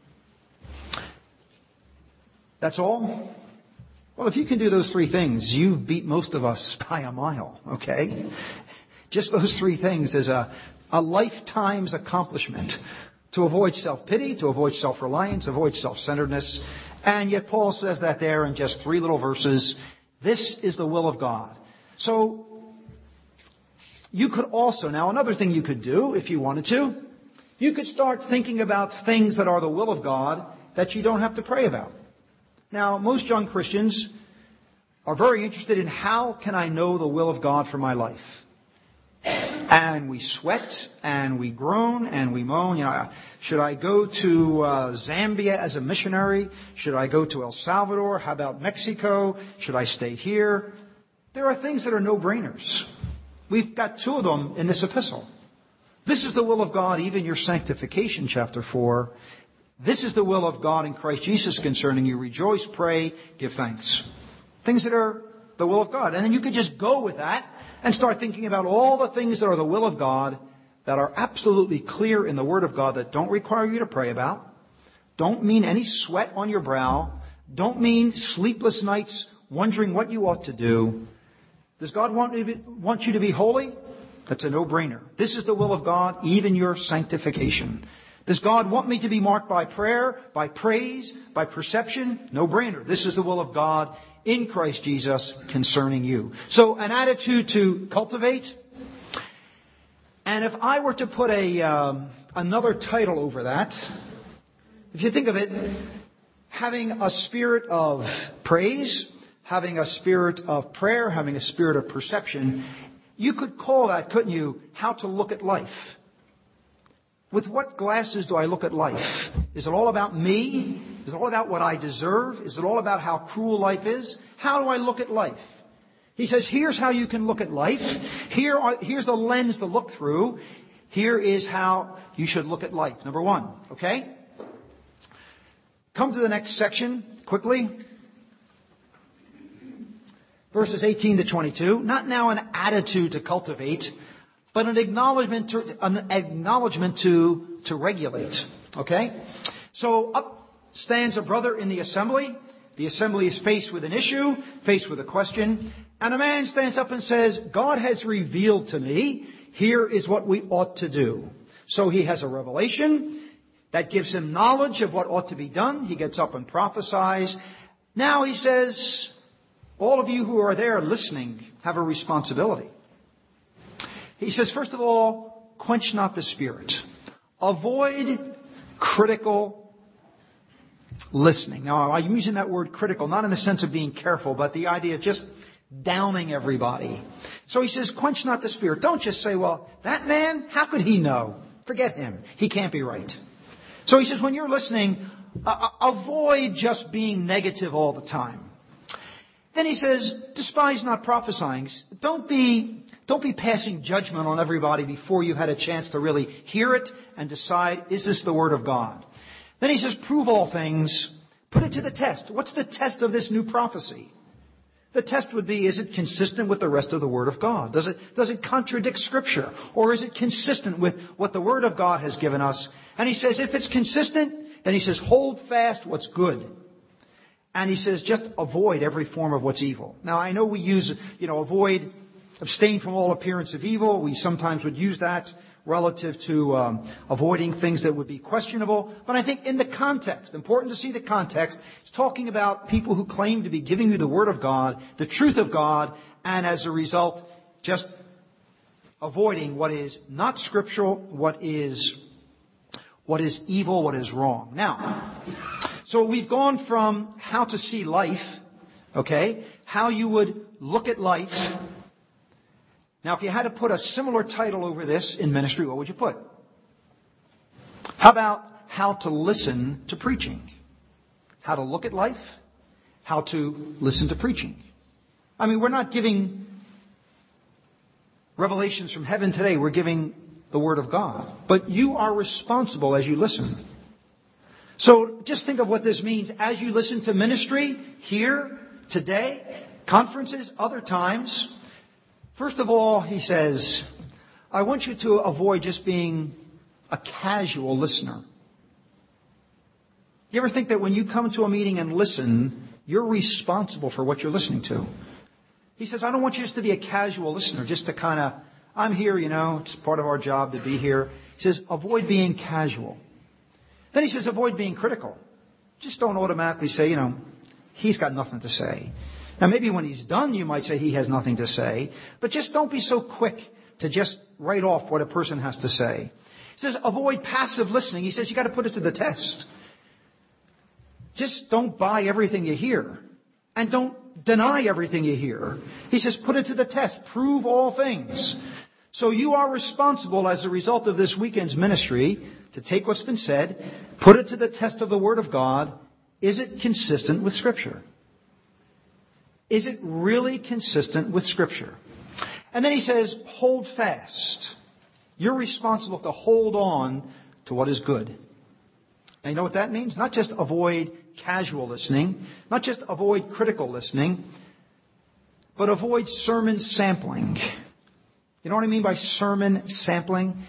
that's all? Well, if you can do those three things, you've beat most of us by a mile, okay? Just those three things is a, a lifetime's accomplishment. To avoid self-pity, to avoid self-reliance, avoid self-centeredness. And yet Paul says that there in just three little verses. This is the will of God. So, you could also, now another thing you could do if you wanted to, you could start thinking about things that are the will of God that you don't have to pray about. Now, most young Christians are very interested in how can I know the will of God for my life? And we sweat, and we groan, and we moan. You know, should I go to uh, Zambia as a missionary? Should I go to El Salvador? How about Mexico? Should I stay here? There are things that are no-brainers. We've got two of them in this epistle. This is the will of God, even your sanctification, chapter four. This is the will of God in Christ Jesus concerning you. Rejoice, pray, give thanks. Things that are the will of God. And then you could just go with that and start thinking about all the things that are the will of God that are absolutely clear in the Word of God that don't require you to pray about, don't mean any sweat on your brow, don't mean sleepless nights wondering what you ought to do. Does God want you to be, want you to be holy? That's a no-brainer. This is the will of God, even your sanctification. Does God want me to be marked by prayer, by praise, by perception? No brainer. This is the will of God in Christ Jesus concerning you. So an attitude to cultivate. And if I were to put a um, another title over that, if you think of it, having a spirit of praise, having a spirit of prayer, having a spirit of perception, you could call that, couldn't you, how to look at life. With what glasses do I look at life? Is it all about me? Is it all about what I deserve? Is it all about how cruel life is? How do I look at life? He says, here's how you can look at life. Here are, here's the lens to look through. Here is how you should look at life. Number one, okay? Come to the next section quickly. Verses eighteen to twenty-two. Not now an attitude to cultivate, but an acknowledgement to, an acknowledgement to, to regulate. Okay? So up stands a brother in the assembly. The assembly is faced with an issue, faced with a question. And a man stands up and says, God has revealed to me, here is what we ought to do. So he has a revelation that gives him knowledge of what ought to be done. He gets up and prophesies. Now he says, all of you who are there listening have a responsibility. He says, first of all, quench not the spirit. Avoid critical listening. Now, I'm using that word critical, not in the sense of being careful, but the idea of just downing everybody. So he says, quench not the spirit. Don't just say, well, that man, how could he know? Forget him. He can't be right. So he says, when you're listening, uh, avoid just being negative all the time. Then he says, despise not prophesying. Don't be, don't be passing judgment on everybody before you had a chance to really hear it and decide, is this the Word of God? Then he says, prove all things. Put it to the test. What's the test of this new prophecy? The test would be, is it consistent with the rest of the Word of God? Does it, does it contradict Scripture? Or is it consistent with what the Word of God has given us? And he says, if it's consistent, then he says, hold fast what's good. And he says, just avoid every form of what's evil. Now, I know we use, you know, avoid, abstain from all appearance of evil. We sometimes would use that relative to um, avoiding things that would be questionable. But I think in the context, important to see the context, it's talking about people who claim to be giving you the Word of God, the truth of God, and as a result, just avoiding what is not scriptural, what is, what is evil, what is wrong. Now, so we've gone from how to see life, okay, how you would look at life. Now, if you had to put a similar title over this in ministry, what would you put? How about how to listen to preaching? How to look at life? How to listen to preaching? I mean, we're not giving revelations from heaven today. We're giving the Word of God. But you are responsible as you listen. So just think of what this means as you listen to ministry here, today, conferences, other times. First of all, he says, I want you to avoid just being a casual listener. You ever think that when you come to a meeting and listen, you're responsible for what you're listening to? He says, I don't want you just to be a casual listener, just to kind of, I'm here, you know, it's part of our job to be here. He says, avoid being casual. Then he says, avoid being critical. Just don't automatically say, you know, he's got nothing to say. Now, maybe when he's done, you might say he has nothing to say. But just don't be so quick to just write off what a person has to say. He says, avoid passive listening. He says, you got to put it to the test. Just don't buy everything you hear. And don't deny everything you hear. He says, put it to the test. Prove all things. So you are responsible as a result of this weekend's ministry to take what's been said, put it to the test of the Word of God. Is it consistent with Scripture? Is it really consistent with Scripture? And then he says, hold fast. You're responsible to hold on to what is good. And you know what that means? Not just avoid casual listening, not just avoid critical listening, but avoid sermon sampling. You know what I mean by sermon sampling?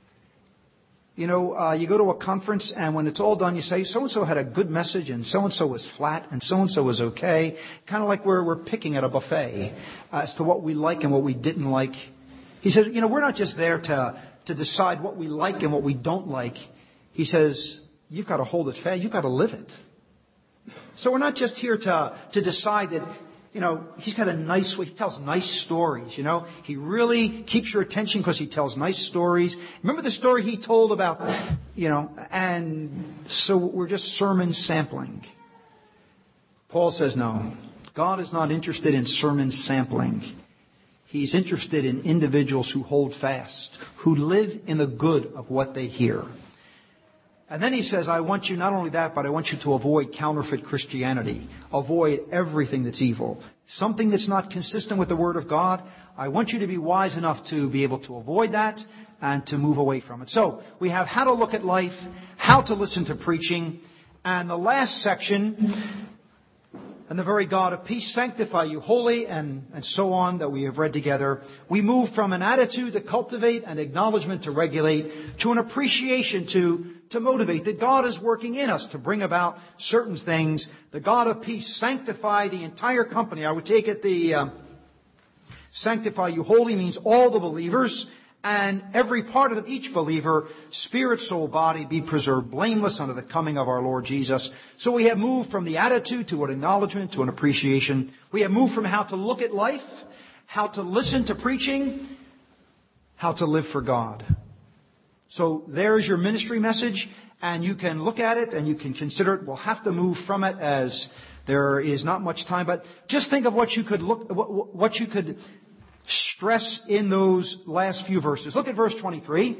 You know, uh, you go to a conference and when it's all done, you say, so-and-so had a good message and so-and-so was flat and so-and-so was okay. Kind of like we're, we're picking at a buffet as to what we like and what we didn't like. He said, you know, we're not just there to, to decide what we like and what we don't like. he says, you've got to hold it fast. You've got to live it. So we're not just here to, to decide that, you know, he's got a nice way. He tells nice stories, you know. He really keeps your attention because he tells nice stories. Remember the story he told about, you know, and so we're just sermon sampling. Paul says, no, God is not interested in sermon sampling. He's interested in individuals who hold fast, who live in the good of what they hear. And then he says, I want you, not only that, but I want you to avoid counterfeit Christianity. Avoid everything that's evil. Something that's not consistent with the Word of God. I want you to be wise enough to be able to avoid that and to move away from it. So we have how to look at life, how to listen to preaching, and the last section, and the very God of peace sanctify you wholly, and, and so on, that we have read together. We move from an attitude to cultivate, an acknowledgement to regulate, to an appreciation to, to motivate, that God is working in us to bring about certain things. The God of peace sanctify the entire company. I would take it the uh, sanctify you wholly means all the believers, and every part of each believer, spirit, soul, body, be preserved blameless unto the coming of our Lord Jesus. So we have moved from the attitude to an acknowledgement, to an appreciation. We have moved from how to look at life, how to listen to preaching, how to live for God. So there's your ministry message, and you can look at it and you can consider it. We'll have to move from it as there is not much time, but just think of what you could look, what, what you could stress in those last few verses. Look at verse twenty-three.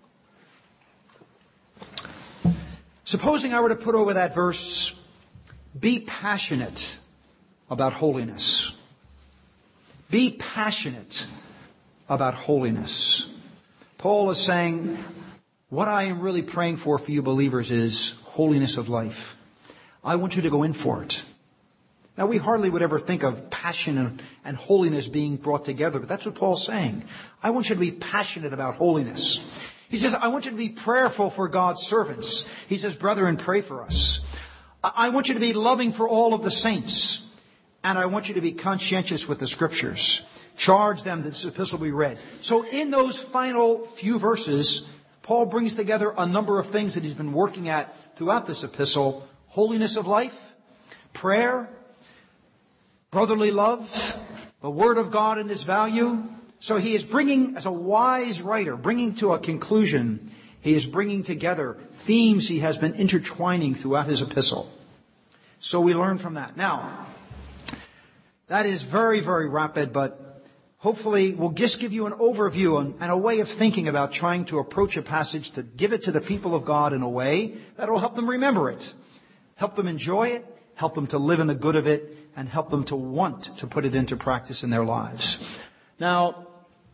Supposing I were to put over that verse, be passionate about holiness. Be passionate about holiness. Paul is saying, what I am really praying for for you believers is holiness of life. I want you to go in for it. Now, we hardly would ever think of passion and, and holiness being brought together, but that's what Paul's saying. I want you to be passionate about holiness. He says, I want you to be prayerful for God's servants. He says, brethren, pray for us. I want you to be loving for all of the saints. And I want you to be conscientious with the Scriptures. Charge them that this epistle be read. So in those final few verses, Paul brings together a number of things that he's been working at throughout this epistle. Holiness of life, prayer, brotherly love, the Word of God and its value. So he is bringing, as a wise writer, bringing to a conclusion, he is bringing together themes he has been intertwining throughout his epistle. So we learn from that. Now, that is very, very rapid, but hopefully we'll just give you an overview and, and a way of thinking about trying to approach a passage to give it to the people of God in a way that will help them remember it, help them enjoy it, help them to live in the good of it, and help them to want to put it into practice in their lives. Now,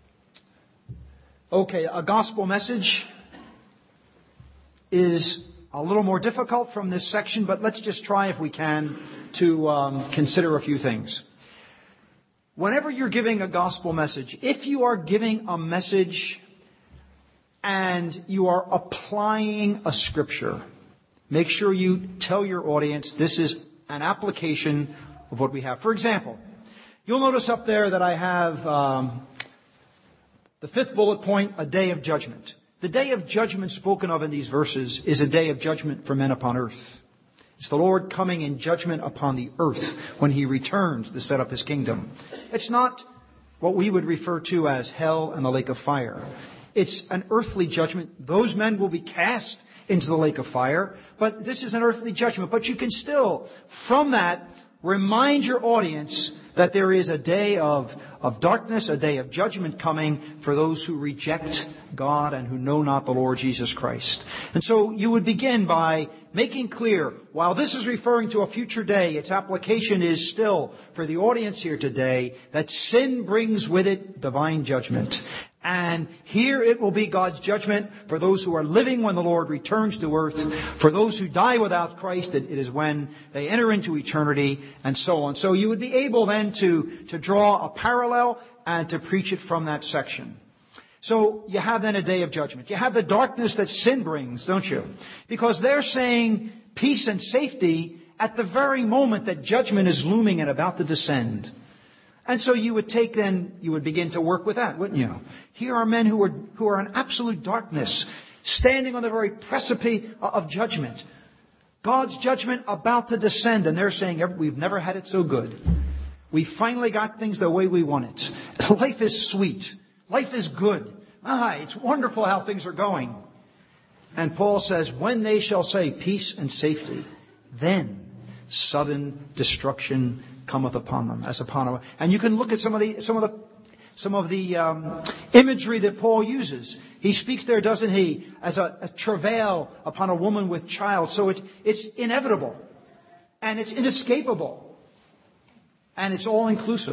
okay, a gospel message is a little more difficult from this section, but let's just try, if we can, to um, consider a few things. Whenever you're giving a gospel message, if you are giving a message and you are applying a scripture, make sure you tell your audience this is an application of what we have. For example, you'll notice up there that I have um, the fifth bullet point, a day of judgment. The day of judgment spoken of in these verses is a day of judgment for men upon earth. It's the Lord coming in judgment upon the earth when He returns to set up His kingdom. It's not what we would refer to as hell and the lake of fire. It's an earthly judgment. Those men will be cast into the lake of fire, but this is an earthly judgment. But you can still, from that, remind your audience that there is a day of, of darkness, a day of judgment coming for those who reject God and who know not the Lord Jesus Christ. And so you would begin by making clear, while this is referring to a future day, its application is still for the audience here today, that sin brings with it divine judgment. And here it will be God's judgment for those who are living when the Lord returns to earth. For those who die without Christ, it is when they enter into eternity, and so on. So you would be able then to, to draw a parallel and to preach it from that section. So you have then a day of judgment. You have the darkness that sin brings, don't you? Because they're saying peace and safety at the very moment that judgment is looming and about to descend. And so you would take then, you would begin to work with that, wouldn't you? Here are men who are, who are in absolute darkness. standing on the very precipice of judgment. God's judgment about to descend, and they're saying, we've never had it so good. We finally got things the way we want it. Life is sweet. Life is good. Ah, it's wonderful how things are going. And Paul says, when they shall say peace and safety, then sudden destruction cometh upon them, as upon a... And you can look at some of the some of the some of the um, imagery that Paul uses. He speaks there, doesn't he, as a, a travail upon a woman with child. So it, it's inevitable, and it's inescapable, and it's all inclusive.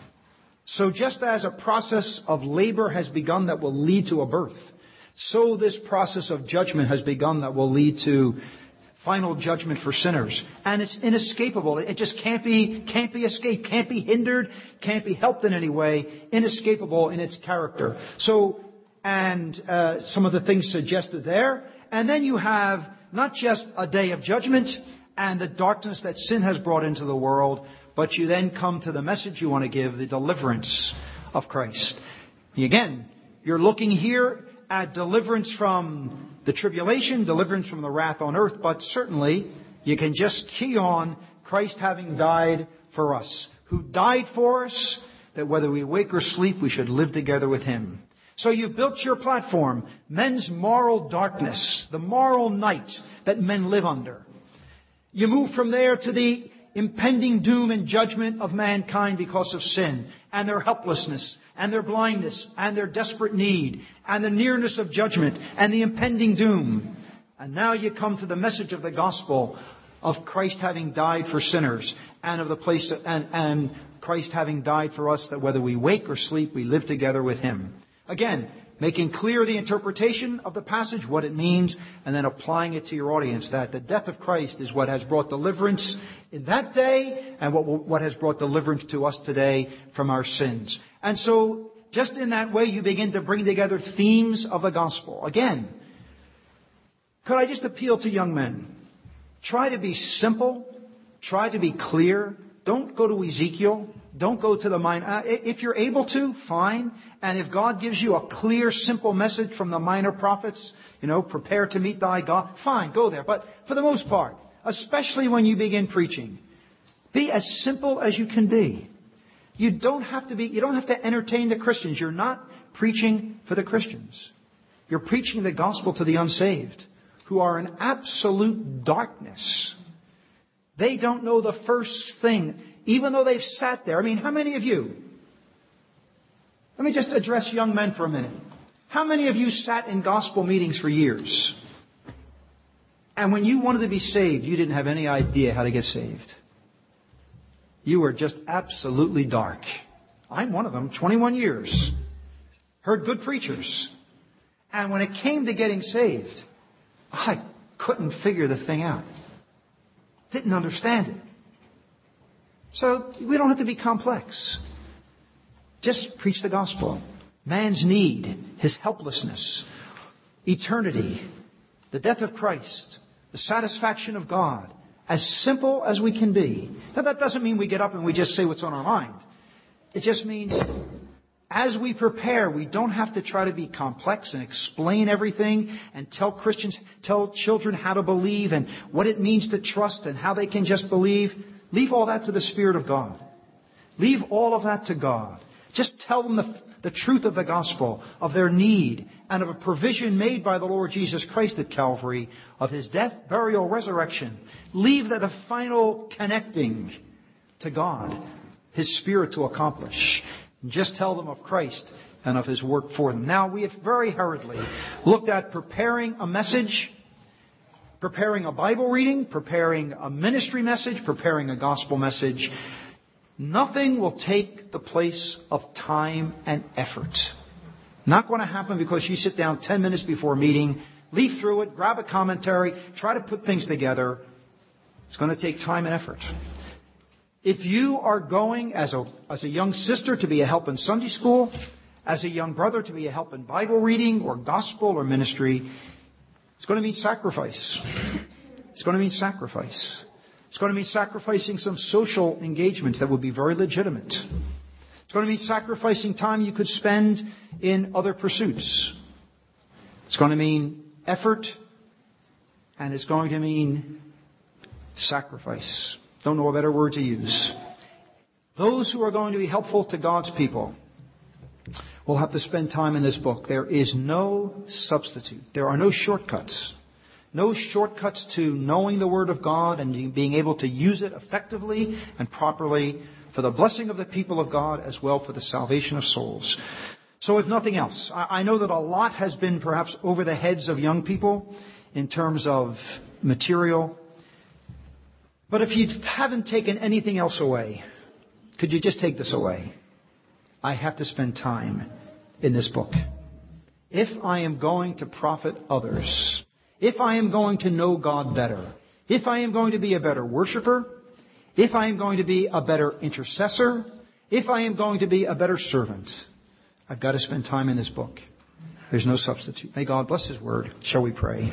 So just as a process of labor has begun that will lead to a birth, so this process of judgment has begun that will lead to final judgment for sinners. And it's inescapable. It just can't be, can't be escaped, can't be hindered, can't be helped in any way. Inescapable in its character. So, and uh, some of the things suggested there. And then you have not just a day of judgment and the darkness that sin has brought into the world, but you then come to the message you want to give, the deliverance of Christ. Again, you're looking here at deliverance from the tribulation, deliverance from the wrath on earth, but certainly you can just key on Christ having died for us, who died for us, that whether we wake or sleep, we should live together with Him. So you built your platform, men's moral darkness, the moral night that men live under. You move from there to the impending doom and judgment of mankind because of sin and their helplessness and their blindness and their desperate need and the nearness of judgment and the impending doom. And now you come to the message of the gospel of Christ having died for sinners and of the place and, and Christ having died for us, that whether we wake or sleep, we live together with Him. Again, making clear the interpretation of the passage, what it means, and then applying it to your audience, that the death of Christ is what has brought deliverance in that day and what, what has brought deliverance to us today from our sins. And so, just in that way, you begin to bring together themes of the gospel. Again, could I just appeal to young men? Try to be simple. Try to be clear. Don't go to Ezekiel. Don't go to the minor. Uh, if you're able to, fine. And if God gives you a clear, simple message from the minor prophets, you know, prepare to meet thy God, fine, go there. But for the most part, especially when you begin preaching, be as simple as you can be. You don't have to be, you don't have to entertain the Christians. You're not preaching for the Christians. You're preaching the gospel to the unsaved, who are in absolute darkness. They don't know the first thing, even though they've sat there. I mean, how many of you, let me just address young men for a minute. How many of you sat in gospel meetings for years? And when you wanted to be saved, you didn't have any idea how to get saved. You were just absolutely dark. I'm one of them, twenty-one years. Heard good preachers. And when it came to getting saved, I couldn't figure the thing out. Didn't understand it. So we don't have to be complex. Just preach the gospel. Man's need, his helplessness, eternity, the death of Christ, the satisfaction of God. As simple as we can be. Now that doesn't mean we get up and we just say what's on our mind. It just means as we prepare, we don't have to try to be complex and explain everything and tell Christians, tell children how to believe and what it means to trust and how they can just believe. Leave all that to the Spirit of God. Leave all of that to God. Just tell them the, the truth of the gospel, of their need, and of a provision made by the Lord Jesus Christ at Calvary, of His death, burial, resurrection. Leave that the final connecting to God, His Spirit to accomplish. And just tell them of Christ and of His work for them. Now, we have very hurriedly looked at preparing a message, preparing a Bible reading, preparing a ministry message, preparing a gospel message. Nothing will take the place of time and effort. Not going to happen because you sit down ten minutes before a meeting, leaf through it, grab a commentary, try to put things together. It's going to take time and effort. If you are going as a, as a young sister to be a help in Sunday school, as a young brother to be a help in Bible reading or gospel or ministry, it's going to mean sacrifice. It's going to mean sacrifice. It's going to mean sacrificing some social engagements that would be very legitimate. It's going to mean sacrificing time you could spend in other pursuits. It's going to mean effort, and it's going to mean sacrifice. Don't know a better word to use. Those who are going to be helpful to God's people will have to spend time in this book. There is no substitute. There are no shortcuts. No shortcuts to knowing the Word of God and being able to use it effectively and properly for the blessing of the people of God as well for the salvation of souls. So if nothing else, I know that a lot has been perhaps over the heads of young people in terms of material. But if you haven't taken anything else away, could you just take this away? I have to spend time in this book. If I am going to profit others, if I am going to know God better, if I am going to be a better worshiper, if I am going to be a better intercessor, if I am going to be a better servant, I've got to spend time in this book. There's no substitute. May God bless His Word. Shall we pray?